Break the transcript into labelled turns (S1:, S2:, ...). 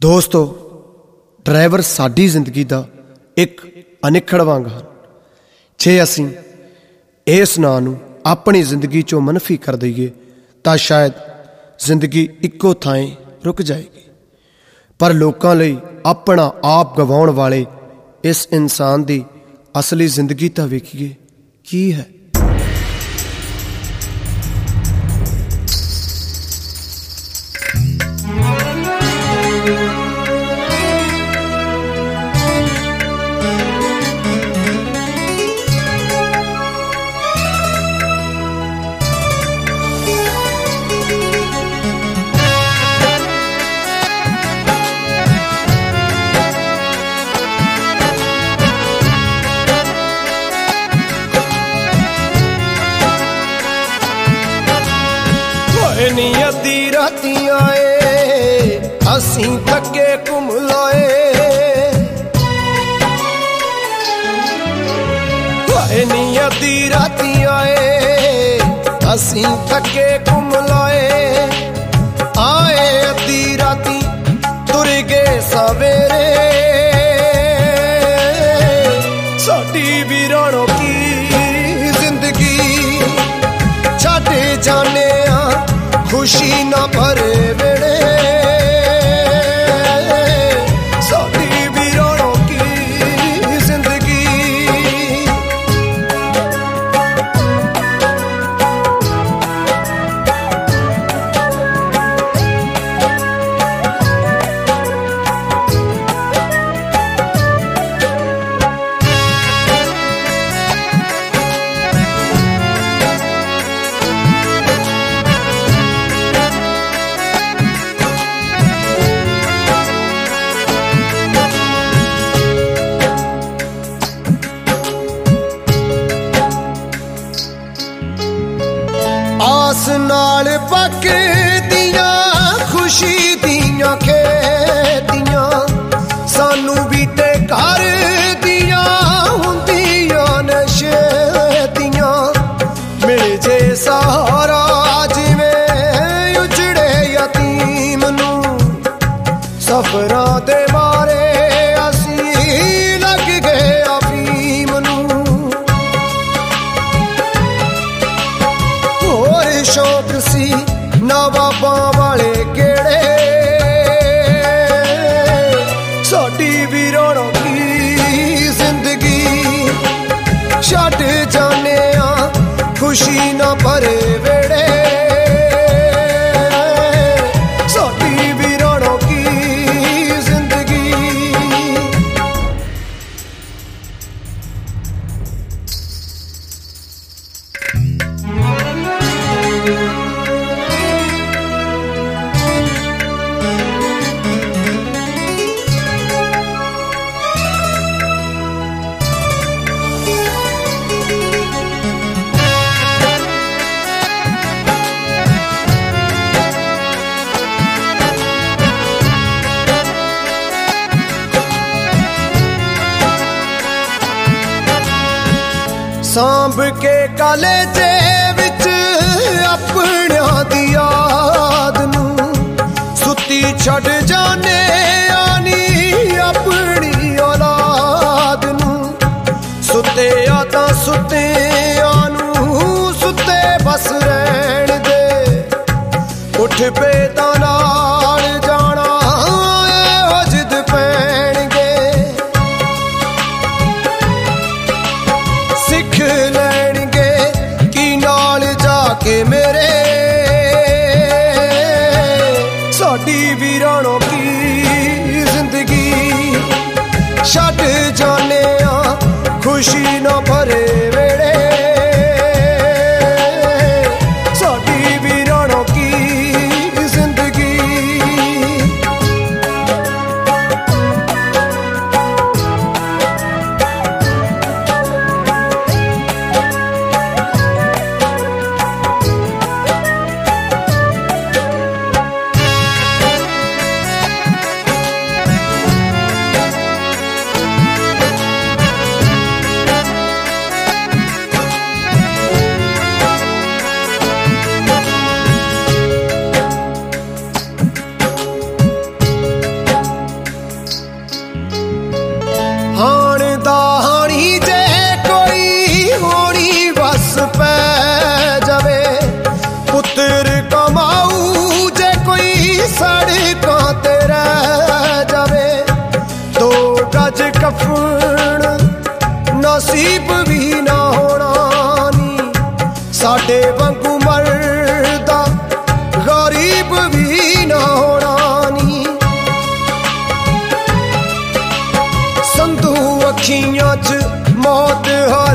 S1: दोस्तों, ड्राइवर साडी जिंदगी का एक अनिखड़ वांग हैं। जे असीं इस नां नूं अपनी जिंदगी चों मनफी कर दईए तां शायद जिंदगी इक्को थाएं रुक जाएगी। पर लोकां लई अपना आप गवाउण वाले इस इंसान दी असली जिंदगी तां वेखीए की है।
S2: अद्धी राती आए असीं थके घूम लाए, अद्धी राती आए असीं थके घूम लाए। आए अद्धी राती तुर गए सवेरे, साडी वीरानों की जिंदगी छड्ड जाने खुशी ना भरे वेड़े, साडी वीरानों की जिंदगी। आस नाल पकदियां खुशी दियां खेतियां, सानू भी ते घर दियां हुंदियां नशेतियां। मिल जे सहारा जिवें उजड़े यतीम नू, सफरां दे मारे असीं लग गए अफीम नू। शौक सी नवाबां वाले गेड़े, साडी वीरानों की जिंदगी छड्ड जाने खुशी ना भरे वेड़े, साडी वीरानों की जिंदगी। सांभ के कालेजे विच अपनियां दी याद नू, सुती छड़ जाने आनी अपनी औलाद नू। सुते आतां सुते आनू सुते बस रहन दे, उठ पे तां नाल जाना ओ जिद पैणगे। सिख लैणगे की नाल जाके मेरे, साडी वीरानों की जिंदगी छड्ड जाने खुशी ना भरे वेड़े, साडी वीरानों की जिंदगी। च मौत